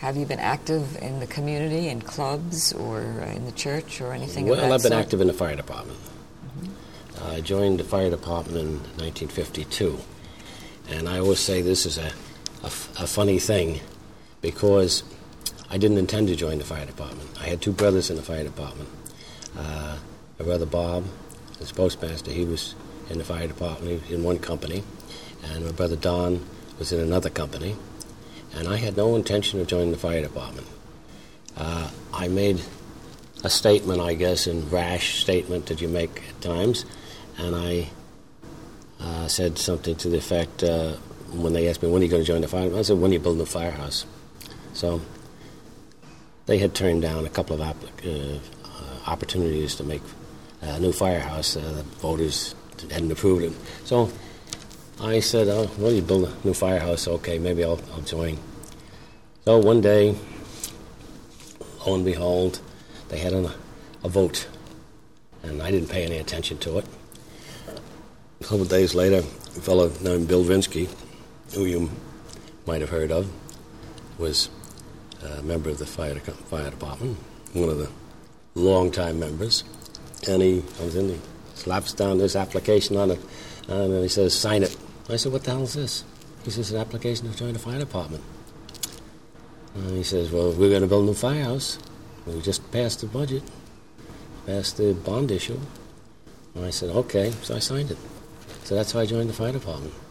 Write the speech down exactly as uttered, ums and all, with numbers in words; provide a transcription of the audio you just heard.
have you been active in the community, in clubs, or in the church, or anything well, of that I've been sort? active in the fire department. Mm-hmm. uh, I joined the fire department in nineteen fifty-two. And I always say this is a, a, a funny thing, because I didn't intend to join the fire department. I had two brothers in the fire department. Uh, my brother Bob, as postmaster, he was in the fire department in one company, and my brother Don was in another company, and I had no intention of joining the fire department. Uh, I made a statement, I guess, a rash statement that you make at times, and I uh, said something to the effect, uh, when they asked me, when are you going to join the fire department? I said, when are you building a firehouse? So they had turned down a couple of applic- uh, uh, opportunities to make a new firehouse. Uh, the voters hadn't approved it. So I said, oh, well, you build a new firehouse, okay, maybe I'll, I'll join. So one day, lo and behold, they had a, a vote, and I didn't pay any attention to it. A couple of days later, a fellow named Bill Vinsky, who you might have heard of, was a member of the fire, fire department, one of the long-time members, and he comes in, he slaps down this application on it, and then he says, sign it. I said, what the hell is this? He says, an application to join the fire department. And he says, well, we're going to build a new firehouse. We just passed the budget, passed the bond issue. And I said, okay, so I signed it. So that's how I joined the fire department.